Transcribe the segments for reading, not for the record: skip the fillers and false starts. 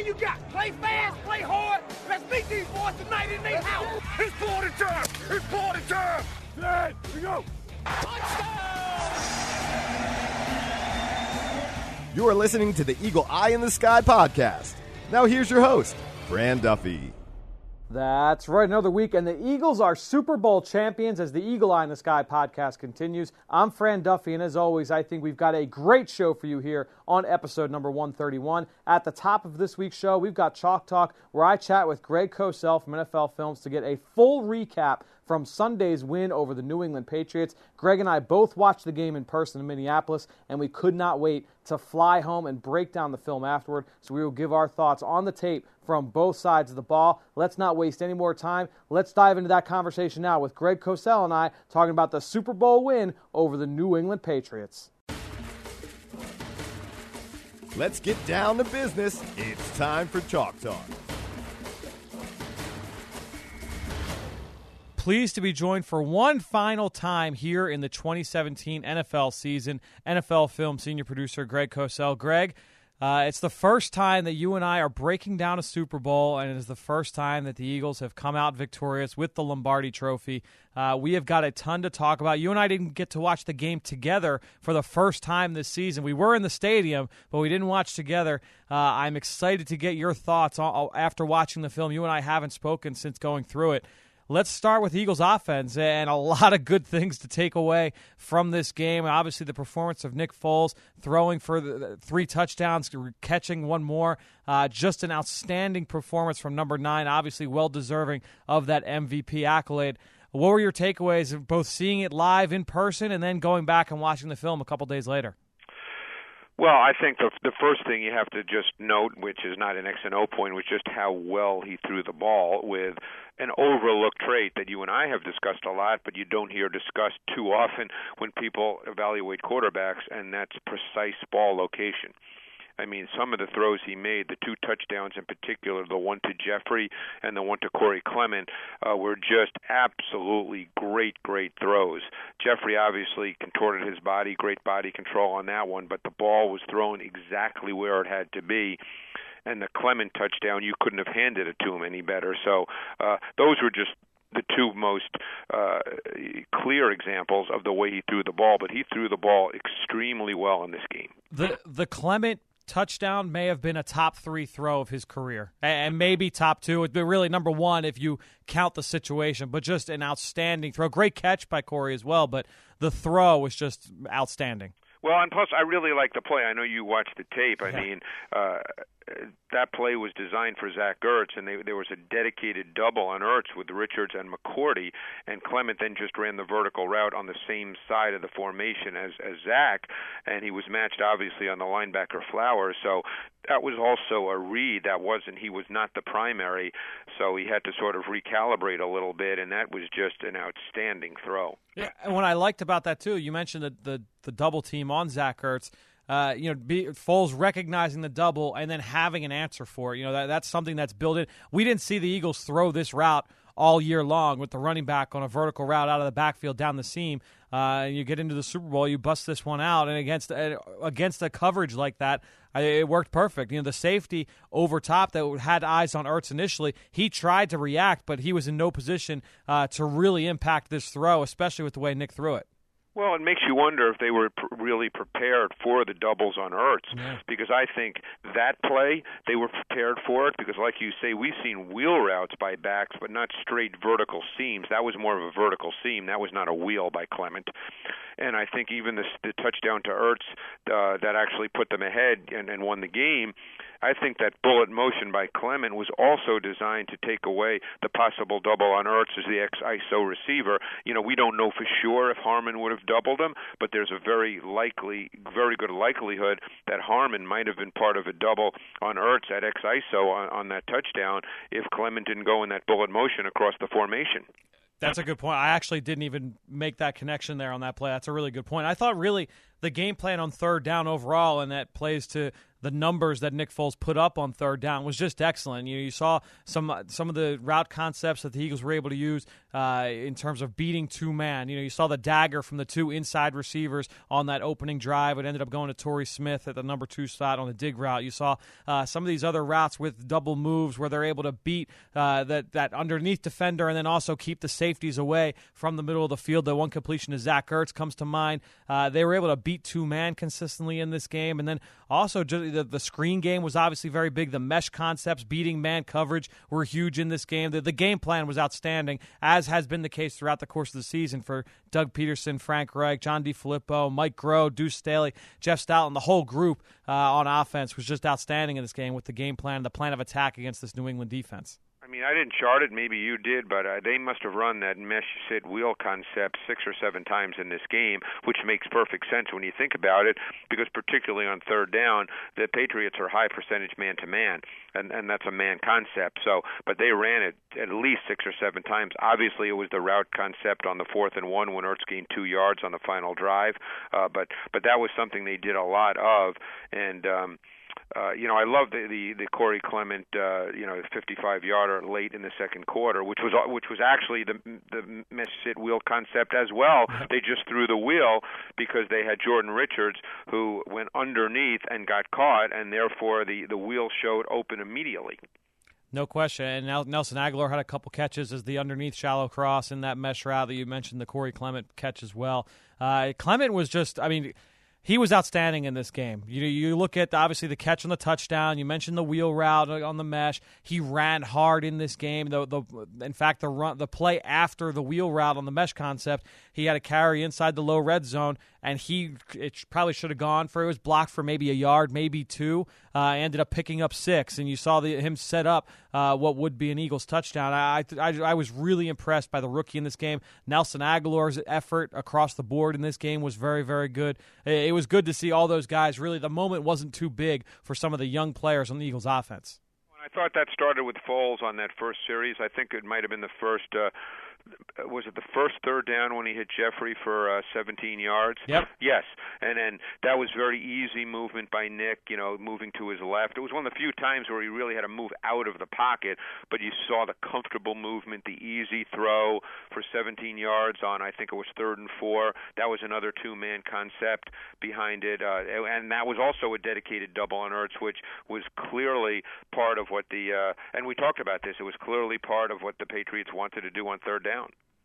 plan you got. Play fast, play hard. Let's beat these boys tonight in their house. It's party time. It's party time. Hey, here we go. You are listening to the Eagle Eye in the Sky podcast. Now here's your host, Fran Duffy. That's right, another week, and the Eagles are Super Bowl champions as the Eagle Eye in the Sky podcast continues. I'm Fran Duffy, and as always, I think we've got a great show for you here on episode number 131. At the top of this week's show, we've got Chalk Talk, where I chat with Greg Cosell from NFL Films to get a full recap from Sunday's win over the New England Patriots. Greg and I both watched the game in person in Minneapolis, and we could not wait to fly home and break down the film afterward, so we will give our thoughts on the tape from both sides of the ball. Let's not waste any more time. Let's dive into that conversation now with Greg Cosell and I talking about the Super Bowl win over the New England Patriots. Let's get down to business. It's time for Chalk Talk. Pleased to be joined for one final time here in the 2017 NFL season. NFL Film senior producer Greg Cosell. Greg, it's the first time that you and I are breaking down a Super Bowl, and it is the first time that the Eagles have come out victorious with the Lombardi Trophy. We have got a ton to talk about. You and I didn't get to watch the game together for the first time this season. We were in the stadium, but we didn't watch together. I'm excited to get your thoughts after watching the film. You and I haven't spoken since going through it. Let's start with Eagles offense, and a lot of good things to take away from this game. Obviously, the performance of Nick Foles, throwing for the 3 touchdowns, catching one more. Just an outstanding performance from number 9, obviously well-deserving of that MVP accolade. What were your takeaways of both seeing it live in person and then going back and watching the film a couple days later? Well, I think the first thing you have to just note, which is not an X and O point, was just how well he threw the ball with an overlooked trait that you and I have discussed a lot, but you don't hear discussed too often when people evaluate quarterbacks, and that's precise ball location. I mean, some of the throws he made, the 2 touchdowns in particular, the one to Jeffrey and the one to Corey Clement, were just absolutely great throws. Jeffrey obviously contorted his body, great body control on that one, but the ball was thrown exactly where it had to be. And the Clement touchdown, you couldn't have handed it to him any better. So those were just the 2 most clear examples of the way he threw the ball, but he threw the ball extremely well in this game. The Clement touchdown may have been a top 3 throw of his career, and maybe top 2. It'd be really number 1 if you count the situation, but just an outstanding throw. Great catch by Corey as well, but the throw was just outstanding. Well, and plus, I really like the play. I know you watched the tape. I mean, that play was designed for Zach Ertz, and there was a dedicated double on Ertz with Richards and McCourty, and Clement then just ran the vertical route on the same side of the formation as Zach, and he was matched, obviously, on the linebacker Flowers. So that was also a read. He was not the primary, so he had to sort of recalibrate a little bit, and that was just an outstanding throw. Yeah, and what I liked about that, too, you mentioned the double team on Zach Ertz. Foles recognizing the double and then having an answer for it. That's something that's built in. We didn't see the Eagles throw this route all year long with the running back on a vertical route out of the backfield down the seam. You get into the Super Bowl, you bust this one out, and against a coverage like that, it worked perfect. The safety over top that had eyes on Ertz initially, he tried to react, but he was in no position to really impact this throw, especially with the way Nick threw it. Well, it makes you wonder if they were really prepared for the doubles on Ertz, because I think that play, they were prepared for it, because like you say, we've seen wheel routes by backs, but not straight vertical seams. That was more of a vertical seam. That was not a wheel by Clement. And I think even the touchdown to Ertz that actually put them ahead and won the game, I think that bullet motion by Clement was also designed to take away the possible double on Ertz as the ex-ISO receiver. We don't know for sure if Harmon would have doubled him, but there's a very good likelihood that Harmon might have been part of a double on Ertz at ex-ISO on that touchdown if Clement didn't go in that bullet motion across the formation. That's a good point. I actually didn't even make that connection there on that play. That's a really good point. I thought really the game plan on third down overall, and that plays to the numbers that Nick Foles put up on third down, was just excellent. You saw some of the route concepts that the Eagles were able to use in terms of beating two-man. You saw the dagger from the two inside receivers on that opening drive. It ended up going to Torrey Smith at the number 2 spot on the dig route. You saw some of these other routes with double moves where they're able to beat that underneath defender and then also keep the safeties away from the middle of the field. The one completion to Zach Ertz comes to mind. They were able to beat two-man consistently in this game. And then also just the screen game was obviously very big. The mesh concepts, beating man coverage, were huge in this game. The game plan was outstanding, as has been the case throughout the course of the season for Doug Peterson, Frank Reich, John DeFilippo, Mike Groh, Deuce Staley, Jeff Stoutland. The whole group on offense was just outstanding in this game with the game plan, the plan of attack against this New England defense. I mean, I didn't chart it. Maybe you did, but they must have run that mesh sit wheel concept 6 or 7 times in this game, which makes perfect sense when you think about it, because particularly on third down, the Patriots are high percentage man-to-man, and that's a man concept. So, but they ran it at least 6 or 7 times. Obviously, it was the route concept on the 4th and 1 when Ertz gained 2 yards on the final drive, but that was something they did a lot of, and I love the Corey Clement 55-yarder late in the second quarter, which was actually the mesh sit wheel concept as well. They just threw the wheel because they had Jordan Richards who went underneath and got caught, and therefore the wheel showed open immediately. No question. And Nelson Aguilar had a couple catches as the underneath shallow cross in that mesh route that you mentioned, the Corey Clement catch as well. Clement was just, he was outstanding in this game. You look at, obviously, the catch on the touchdown. You mentioned the wheel route on the mesh. He ran hard in this game. In fact, the play after the wheel route on the mesh concept, he had a carry inside the low red zone, and it probably should have gone for, it was blocked for maybe a yard, maybe 2. Ended up picking up 6, and you saw him set up what would be an Eagles touchdown. I was really impressed by the rookie in this game. Nelson Aguilar's effort across the board in this game was very, very good. It was good to see all those guys. Really, the moment wasn't too big for some of the young players on the Eagles offense. I thought that started with Foles on that first series. I think it might have been the first was it the first third down when he hit Jeffrey for 17 yards? Yep. Yes, and then that was very easy movement by Nick, moving to his left. It was one of the few times where he really had to move out of the pocket, but you saw the comfortable movement, the easy throw for 17 yards on, I think it was 3rd and 4. That was another two-man concept behind it, and that was also a dedicated double on Ertz, which was clearly part of what and we talked about this, it was clearly part of what the Patriots wanted to do on third down.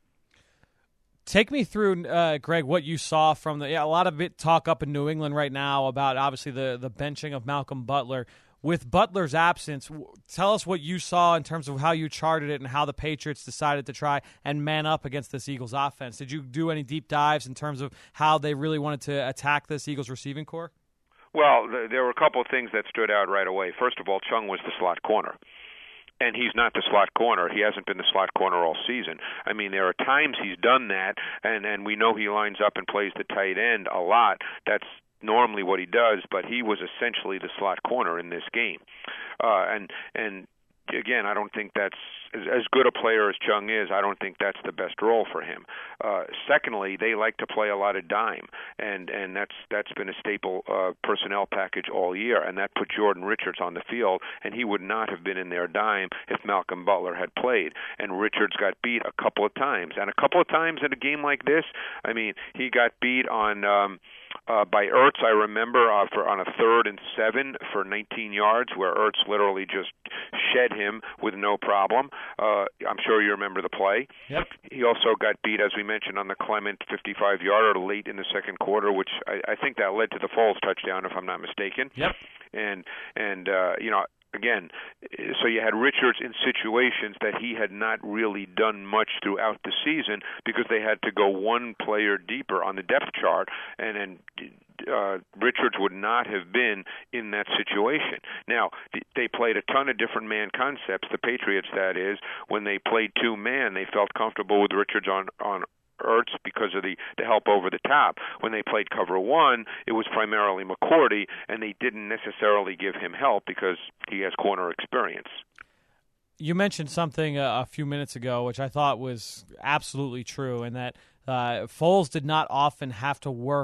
Take me through, Greg, what you saw from a lot of talk up in New England right now about obviously the benching of Malcolm Butler. With Butler's absence, tell us what you saw in terms of how you charted it and how the Patriots decided to try and man up against this Eagles offense. Did you do any deep dives in terms of how they really wanted to attack this Eagles receiving corps? Well, there were a couple of things that stood out right away. First of all, Chung was the slot corner. And he's not the slot corner. He hasn't been the slot corner all season. I mean, there are times he's done that, and we know he lines up and plays the tight end a lot. That's normally what he does, but he was essentially the slot corner in this game. And again, I don't think that's as good a player as Chung is. I don't think that's the best role for him. Secondly, they like to play a lot of dime, and that's been a staple personnel package all year, and that put Jordan Richards on the field, and he would not have been in their dime if Malcolm Butler had played. And Richards got beat a couple of times, and a couple of times in a game like this, I mean, he got beat on by Ertz, I remember, on a 3rd and 7 for 19 yards, where Ertz literally just shed him with no problem. I'm sure you remember the play. Yep. He also got beat, as we mentioned, on the Clement 55-yarder late in the second quarter, which I think that led to the Foles touchdown, if I'm not mistaken. Yep. And again, so you had Richards in situations that he had not really done much throughout the season because they had to go one player deeper on the depth chart, and then Richards would not have been in that situation. Now, they played a ton of different man concepts, the Patriots, that is. When they played two-man, they felt comfortable with Richards on Ertz because of the help over the top. When they played cover 1, it was primarily McCourty, and they didn't necessarily give him help because he has corner experience. You mentioned something a few minutes ago, which I thought was absolutely true, and that Foles did not often have to work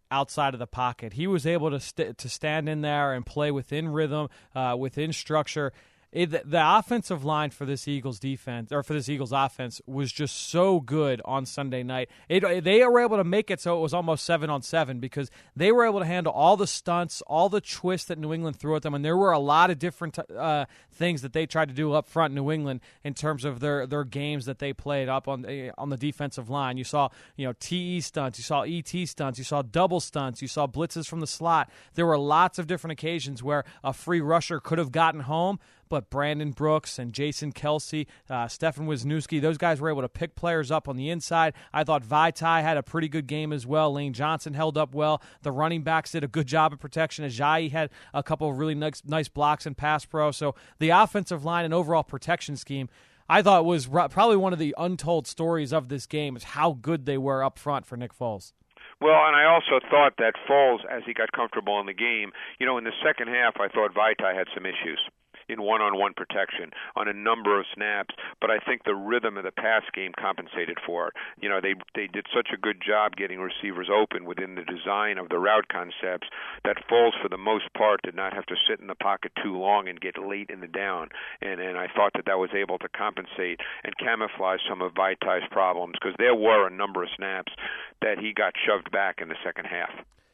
outside of the pocket. He was able to stand in there and play within rhythm, within structure. The offensive line for this Eagles defense, or for this Eagles offense, was just so good on Sunday night. They were able to make it so it was almost 7-on-7 because they were able to handle all the stunts, all the twists that New England threw at them, and there were a lot of different things that they tried to do up front in New England in terms of their games that they played up on the defensive line. You saw TE stunts, you saw ET stunts, you saw double stunts, you saw blitzes from the slot. There were lots of different occasions where a free rusher could have gotten home, but Brandon Brooks and Jason Kelsey, Stefan Wisniewski, those guys were able to pick players up on the inside. I thought Vaitai had a pretty good game as well. Lane Johnson held up well. The running backs did a good job of protection. Ajayi had a couple of really nice blocks in pass pro. So the offensive line and overall protection scheme, I thought was probably one of the untold stories of this game is how good they were up front for Nick Foles. Well, and I also thought that Foles, as he got comfortable in the game, in the second half, I thought Vaitai had some issues in one-on-one protection on a number of snaps, but I think the rhythm of the pass game compensated for it. They did such a good job getting receivers open within the design of the route concepts that Foles, for the most part, did not have to sit in the pocket too long and get late in the down. And I thought that was able to compensate and camouflage some of Vaitai's problems because there were a number of snaps that he got shoved back in the second half.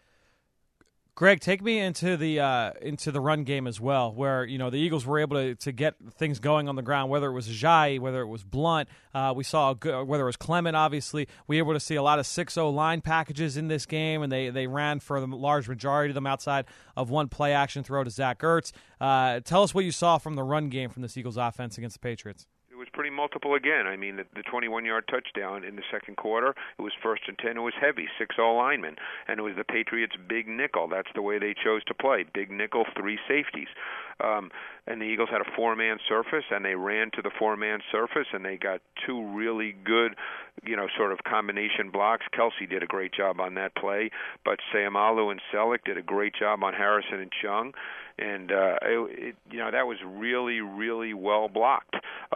Greg, take me into the run game as well, where the Eagles were able to get things going on the ground. Whether it was Ajayi, whether it was Blunt, we saw whether it was Clement. Obviously, we were able to see a lot of 6-0 line packages in this game, and they ran for the large majority of them outside of one play action throw to Zach Ertz. Tell us what you saw from the run game from this Eagles offense against the Patriots. It was pretty multiple again. I mean, the 21-yard touchdown in the second quarter, it was 1st and 10. It was heavy, 6-0 linemen, and it was the Patriots' big nickel. That's the way they chose to play, big nickel, 3 safeties. And the Eagles had a 4-man surface, and they ran to the 4-man surface, and they got 2 really good, sort of combination blocks. Kelsey did a great job on that play, but Seumalo and Selleck did a great job on Harrison and Chung. And that was really, really well blocked.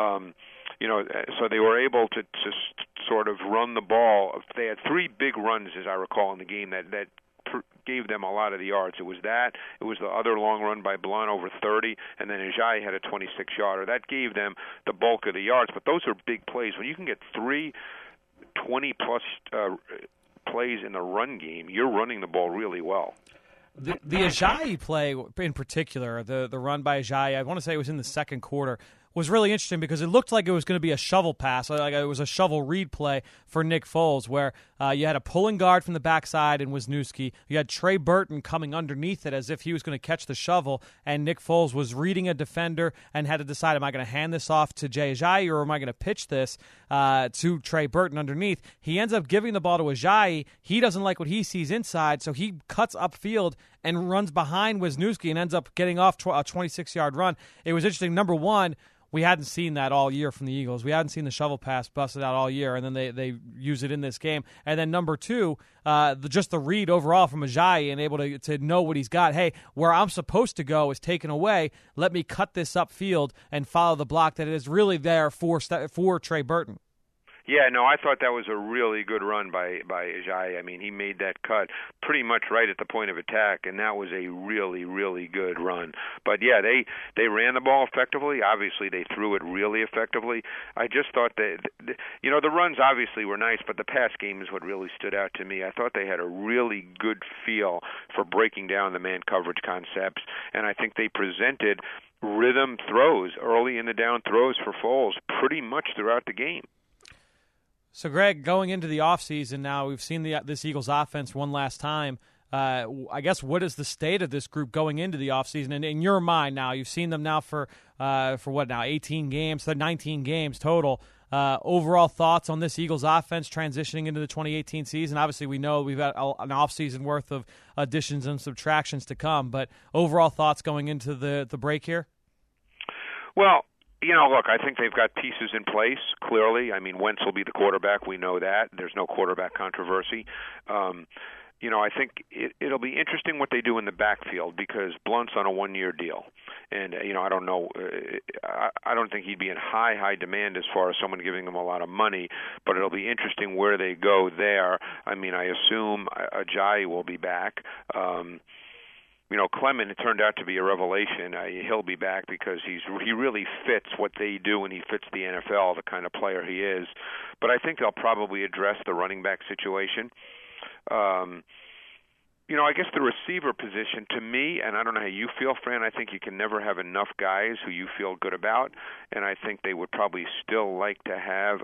So they were able to sort of run the ball. They had 3 big runs, as I recall, in the game that gave them a lot of the yards. It was the other long run by Blunt over 30, and then Ajayi had a 26-yarder. That gave them the bulk of the yards. But those are big plays. When you can get 3 20-plus plays in the run game, you're running the ball really well. The Ajayi play in particular, the run by Ajayi, I want to say it was in the second quarter, was really interesting because it looked like it was going to be a shovel pass, like it was a shovel read play for Nick Foles, where you had a pulling guard from the backside in Wisniewski. You had Trey Burton coming underneath it as if he was going to catch the shovel, and Nick Foles was reading a defender and had to decide, am I going to hand this off to Jay Ajayi or am I going to pitch this to Trey Burton underneath? He ends up giving the ball to Ajayi. He doesn't like what he sees inside, so he cuts upfield and runs behind Wisniewski and ends up getting off a 26-yard run. It was interesting. Number one, we hadn't seen that all year from the Eagles. We hadn't seen the shovel pass busted out all year, and then they use it in this game. And then number two, just the read overall from Ajayi and able to know what he's got. Hey, where I'm supposed to go is taken away. Let me cut this upfield and follow the block that is really there for Trey Burton. Yeah, no, I thought that was a really good run by Ajayi. I mean, he made that cut pretty much right at the point of attack, and that was a really, really good run. But, yeah, they ran the ball effectively. Obviously, they threw it really effectively. I just thought that, the runs obviously were nice, but the pass game is what really stood out to me. I thought they had a really good feel for breaking down the man coverage concepts, and I think they presented rhythm throws, early in the down throws for Foles pretty much throughout the game. So, Greg, going into the offseason now, we've seen this Eagles offense one last time. I guess what is the state of this group going into the offseason? And in your mind now, you've seen them now for what now, 18 games, 19 games total. Overall thoughts on this Eagles offense transitioning into the 2018 season? Obviously, we know we've got an offseason worth of additions and subtractions to come, but overall thoughts going into the break here? Well, look, I think they've got pieces in place, clearly. I mean, Wentz will be the quarterback. We know that. There's no quarterback controversy. I think it'll be interesting what they do in the backfield because Blunt's on a 1-year deal. And I don't know. I don't think he'd be in high demand as far as someone giving him a lot of money. But it'll be interesting where they go there. I mean, I assume Ajayi will be back. Clement, it turned out to be a revelation. He'll be back because he really fits what they do, and he fits the NFL, the kind of player he is. But I think they'll probably address the running back situation. I guess the receiver position, to me, and I don't know how you feel, Fran, I think you can never have enough guys who you feel good about, and I think they would probably still like to have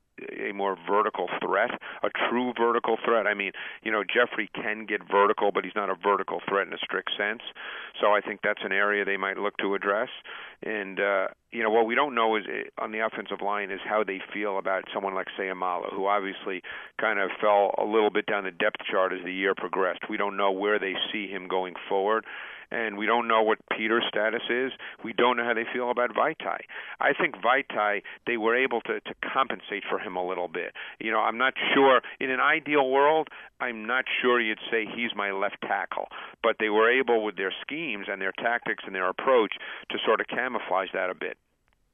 a more vertical threat, a true vertical threat. I mean, Jeffrey can get vertical, but he's not a vertical threat in a strict sense. So I think that's an area they might look to address. And, what we don't know is on the offensive line is how they feel about someone like Seumalo, who obviously kind of fell a little bit down the depth chart as the year progressed. We don't know where they see him going forward. And we don't know what Peter's status is. We don't know how they feel about Vaitai. I think Vaitai, they were able to compensate for him a little bit. I'm not sure. In an ideal world, I'm not sure you'd say he's my left tackle. But they were able, with their schemes and their tactics and their approach, to sort of camouflage that a bit.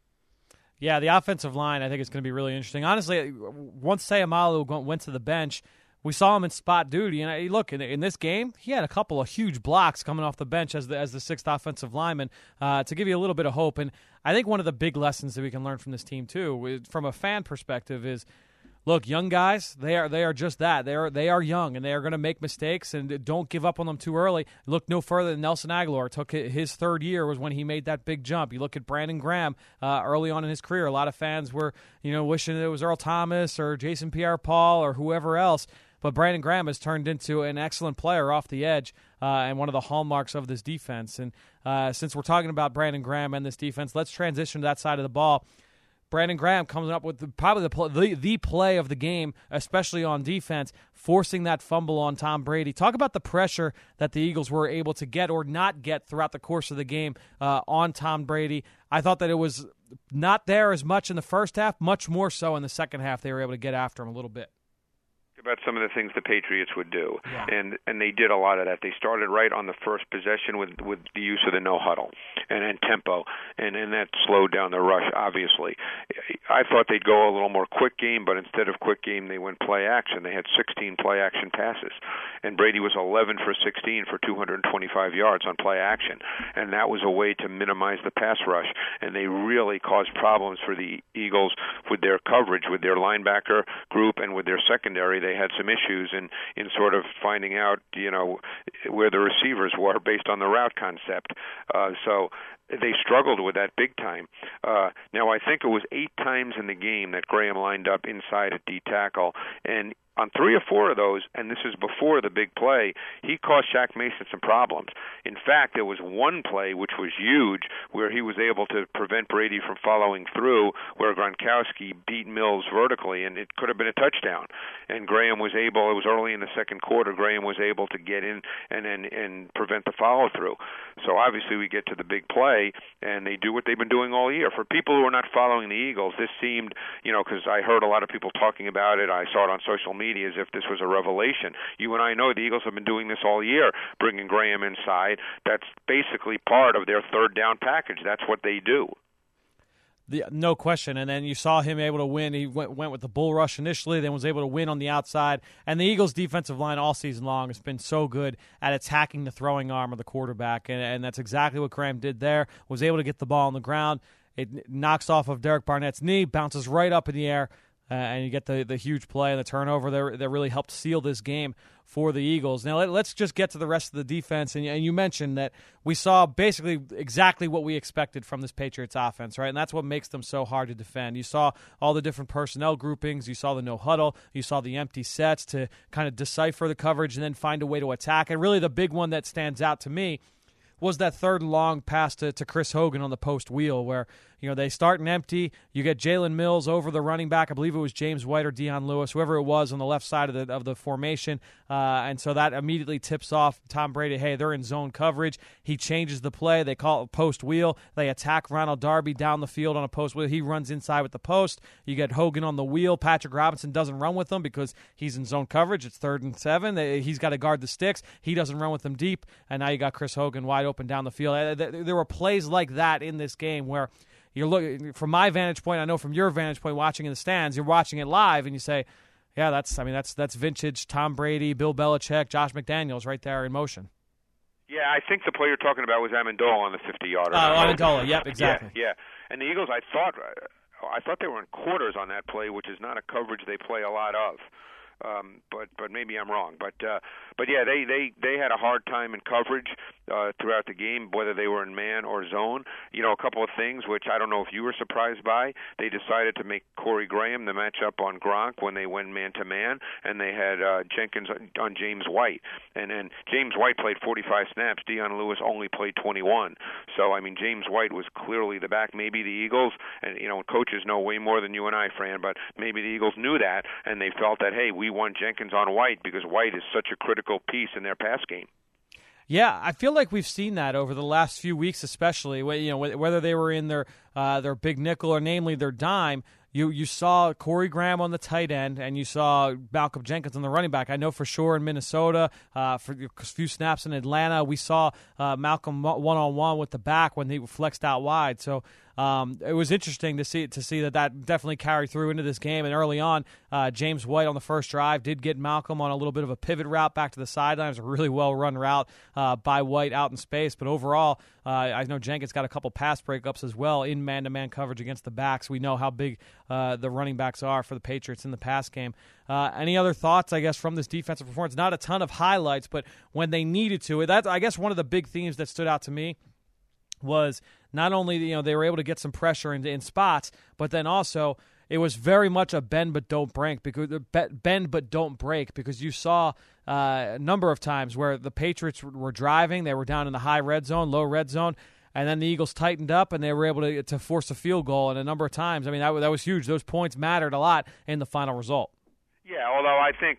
Yeah, the offensive line, I think, is going to be really interesting. Honestly, once Seumalo went to the bench, we saw him in spot duty, and look, in this game, he had a couple of huge blocks coming off the bench as the sixth offensive lineman to give you a little bit of hope. And I think one of the big lessons that we can learn from this team too, from a fan perspective, is look, young guys, they are just that. They are young, and they are going to make mistakes, and don't give up on them too early. Look no further than Nelson Aguilar. Took his third year was when he made that big jump. You look at Brandon Graham early on in his career. A lot of fans were wishing it was Earl Thomas or Jason Pierre-Paul or whoever else. But Brandon Graham has turned into an excellent player off the edge and one of the hallmarks of this defense. And since we're talking about Brandon Graham and this defense, let's transition to that side of the ball. Brandon Graham comes up with probably the play of the game, especially on defense, forcing that fumble on Tom Brady. Talk about the pressure that the Eagles were able to get or not get throughout the course of the game on Tom Brady. I thought that it was not there as much in the first half, much more so in the second half. They were able to get after him a little bit. About some of the things the Patriots would do, yeah. and they did a lot of that. They started right on the first possession with the use of the no huddle and tempo, and that slowed down the rush. Obviously, I thought they'd go a little more quick game, but instead of quick game, they went play action. They had 16 play action passes, and Brady was 11 for 16 for 225 yards on play action, and that was a way to minimize the pass rush. And they really caused problems for the Eagles with their coverage, with their linebacker group, and with their secondary. They had some issues in sort of finding out, where the receivers were based on the route concept. So they struggled with that big time. Now, I think it was 8 times in the game that Graham lined up inside at D tackle, and on 3 or 4 of those, and this is before the big play, he caused Shaq Mason some problems. In fact, there was one play which was huge where he was able to prevent Brady from following through, where Gronkowski beat Mills vertically, and it could have been a touchdown. And Graham was able, it was early in the second quarter, Graham was able to get in and prevent the follow-through. So obviously we get to the big play, and they do what they've been doing all year. For people who are not following the Eagles, this seemed, because I heard a lot of people talking about it, I saw it on social media, as if this was a revelation. You and I know the Eagles have been doing this all year, bringing Graham inside. That's basically part of their third down package. That's what they do. No question. And then you saw him able to win. He went with the bull rush initially, then was able to win on the outside. And the Eagles' defensive line all season long has been so good at attacking the throwing arm of the quarterback. And that's exactly what Graham did there, was able to get the ball on the ground. It knocks off of Derek Barnett's knee, bounces right up in the air, and you get the huge play and the turnover that really helped seal this game for the Eagles. Now, let's just get to the rest of the defense. And you mentioned that we saw basically exactly what we expected from this Patriots offense, right? And that's what makes them so hard to defend. You saw all the different personnel groupings. You saw the no huddle. You saw the empty sets to kind of decipher the coverage and then find a way to attack. And really the big one that stands out to me was that third long pass to Chris Hogan on the post wheel where, They start an empty. You get Jalen Mills over the running back. I believe it was James White or Dion Lewis, whoever it was on the left side of the formation. And so that immediately tips off Tom Brady, hey, they're in zone coverage. He changes the play. They call it post wheel. They attack Ronald Darby down the field on a post wheel. He runs inside with the post. You get Hogan on the wheel. Patrick Robinson doesn't run with them because he's in zone coverage. It's 3rd and 7. He's got to guard the sticks. He doesn't run with them deep. And now you got Chris Hogan wide open down the field. There were plays like that in this game where you're looking from my vantage point. I know from your vantage point, watching in the stands, you're watching it live, and you say, "Yeah, that's vintage Tom Brady, Bill Belichick, Josh McDaniels right there in motion." Yeah, I think the play you're talking about was Amendola on the 50-yarder. Amendola, yep, exactly. Yeah. And the Eagles, I thought they were in quarters on that play, which is not a coverage they play a lot of. But maybe I'm wrong. But yeah, they had a hard time in coverage throughout the game, whether they were in man or zone. A couple of things which I don't know if you were surprised by. They decided to make Corey Graham the matchup on Gronk when they went man to man, and they had Jenkins on James White, and James White played 45 snaps. Dion Lewis only played 21. So James White was clearly the back. Maybe the Eagles, and coaches know way more than you and I, Fran, but maybe the Eagles knew that, and they felt that, hey, we want Jenkins on White because White is such a critical piece in their pass game. Yeah, I feel like we've seen that over the last few weeks, especially whether they were in their big nickel or namely their dime. You saw Corey Graham on the tight end, and you saw Malcolm Jenkins on the running back. I know for sure in Minnesota, for a few snaps in Atlanta, we saw Malcolm one-on-one with the back when he flexed out wide. So it was interesting to see that definitely carried through into this game. And early on, James White on the first drive did get Malcolm on a little bit of a pivot route back to the sidelines, a really well-run route by White out in space. But overall, I know Jenkins got a couple pass breakups as well in man-to-man coverage against the backs. We know how big the running backs are for the Patriots in the pass game. Any other thoughts, I guess, from this defensive performance? Not a ton of highlights, but when they needed to, that's, I guess, one of the big themes that stood out to me was not only they were able to get some pressure in spots, but then also it was very much a bend but don't break because you saw a number of times where the Patriots were driving, they were down in the high red zone, low red zone, and then the Eagles tightened up and they were able to force a field goal. And a number of times, that was huge. Those points mattered a lot in the final result. Yeah, although I think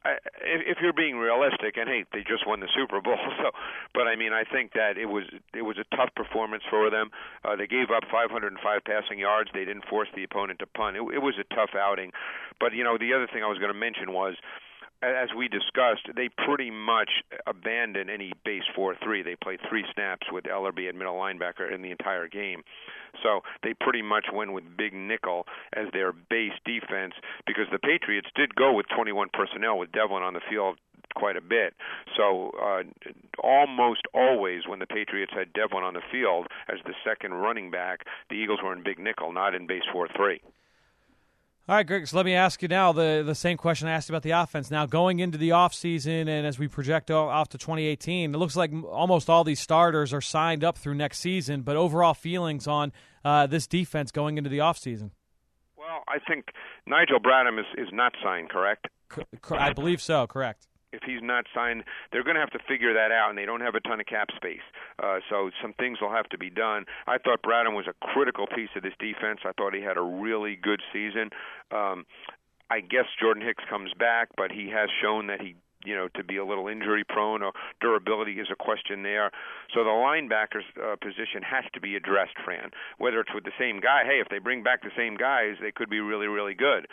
if you're being realistic, and hey, they just won the Super Bowl, but I think that it was a tough performance for them. They gave up 505 passing yards. They didn't force the opponent to punt. It was a tough outing. But the other thing I was going to mention was, as we discussed, they pretty much abandoned any base 4-3. They played 3 snaps with Ellerbe at middle linebacker in the entire game. So they pretty much went with big nickel as their base defense because the Patriots did go with 21 personnel with Devlin on the field quite a bit. So almost always when the Patriots had Devlin on the field as the second running back, the Eagles were in big nickel, not in base 4-3. All right, Greg, so let me ask you now the same question I asked you about the offense. Now, going into the offseason and as we project off to 2018, it looks like almost all these starters are signed up through next season, but overall feelings on this defense going into the offseason? Well, I think Nigel Bradham is not signed, correct? I believe so, correct. If he's not signed, they're going to have to figure that out, and they don't have a ton of cap space. So some things will have to be done. I thought Bradham was a critical piece of this defense. I thought he had a really good season. I guess Jordan Hicks comes back, but he has shown that he to be a little injury prone, or durability is a question there. So the linebackers position has to be addressed, Fran. Whether it's with the same guy, hey, if they bring back the same guys, they could be really, really good.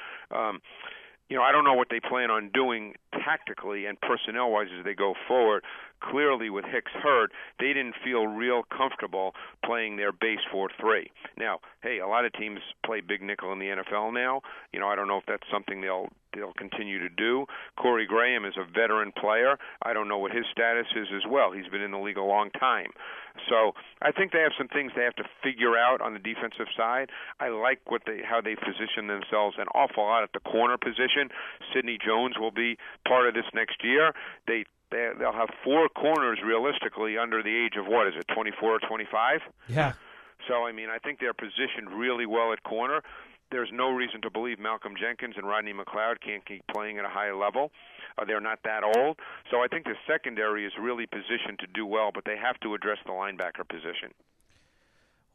I don't know what they plan on doing tactically and personnel-wise as they go forward. Clearly, with Hicks hurt, they didn't feel real comfortable playing their base 4-3. Now, hey, a lot of teams play big nickel in the NFL now. I don't know if that's something they'll continue to do. Corey Graham is a veteran player. I don't know what his status is as well. He's been in the league a long time. So I think they have some things they have to figure out on the defensive side. I like how they position themselves an awful lot at the corner position. Sidney Jones will be part of this next year. They'll have 4 corners realistically under the age of, 24 or 25? Yeah. So, I think they're positioned really well at corner. There's no reason to believe Malcolm Jenkins and Rodney McLeod can't keep playing at a high level. They're not that old. So I think the secondary is really positioned to do well, but they have to address the linebacker position.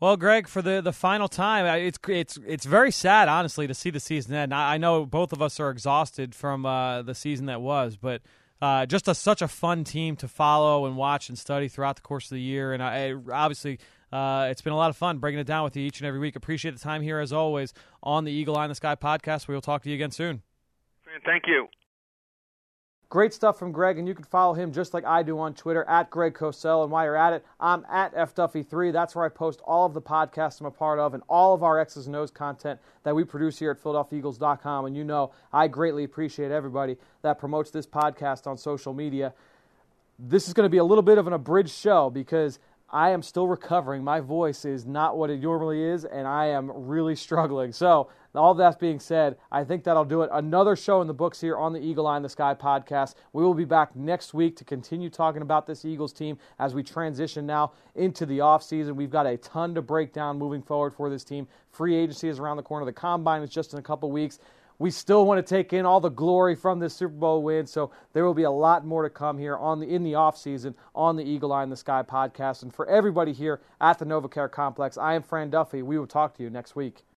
Well, Greg, for the final time, it's very sad, honestly, to see the season end. I know both of us are exhausted from the season that was, but just such a fun team to follow and watch and study throughout the course of the year. And obviously, it's been a lot of fun breaking it down with you each and every week. Appreciate the time here, as always, on the Eagle Eye in the Sky podcast. We will talk to you again soon. Thank you. Great stuff from Greg, and you can follow him just like I do on Twitter, at Greg Cosell. And while you're at it, I'm at FDuffy3. That's where I post all of the podcasts I'm a part of and all of our X's and O's content that we produce here at PhiladelphiaEagles.com. And you know I greatly appreciate everybody that promotes this podcast on social media. This is going to be a little bit of an abridged show because I am still recovering. My voice is not what it normally is, and I am really struggling. So, all that being said, I think that'll do it. Another show in the books here on the Eagle Eye in the Sky podcast. We will be back next week to continue talking about this Eagles team as we transition now into the offseason. We've got a ton to break down moving forward for this team. Free agency is around the corner. The Combine is just in a couple weeks. We still want to take in all the glory from this Super Bowl win, so there will be a lot more to come here in the offseason on the Eagle Eye in the Sky podcast. And for everybody here at the NovaCare Complex, I am Fran Duffy. We will talk to you next week.